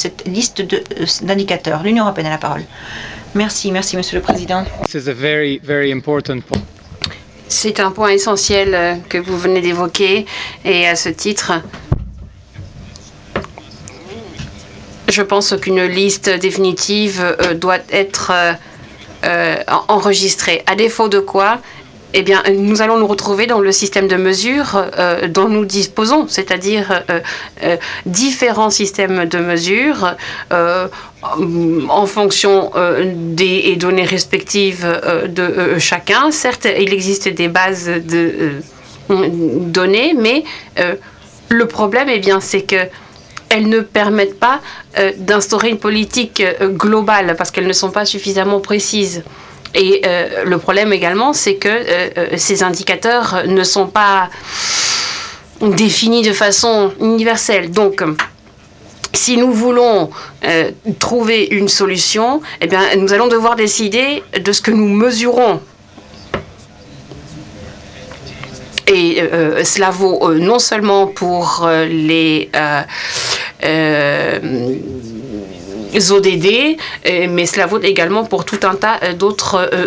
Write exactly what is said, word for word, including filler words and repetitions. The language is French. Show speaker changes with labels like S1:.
S1: cette liste d'indicateurs. L'Union européenne a la parole. Merci, merci Monsieur le Président.
S2: C'est un point essentiel que vous venez d'évoquer et à ce titre, je pense qu'une liste définitive doit être euh, enregistrée. À défaut de quoi, eh bien, nous allons nous retrouver dans le système de mesure euh, dont nous disposons, c'est-à-dire euh, euh, différents systèmes de mesure euh, en fonction euh, des données respectives euh, de euh, chacun. Certes, il existe des bases de euh, données, mais euh, le problème, eh bien, c'est que elles ne permettent pas euh, d'instaurer une politique euh, globale parce qu'elles ne sont pas suffisamment précises. Et euh, le problème également, c'est que euh, ces indicateurs ne sont pas définis de façon universelle. Donc, si nous voulons euh, trouver une solution, eh bien, nous allons devoir décider de ce que nous mesurons. Et euh, cela vaut euh, non seulement pour euh, les euh, euh, O D D, mais cela vaut également pour tout un tas d'autres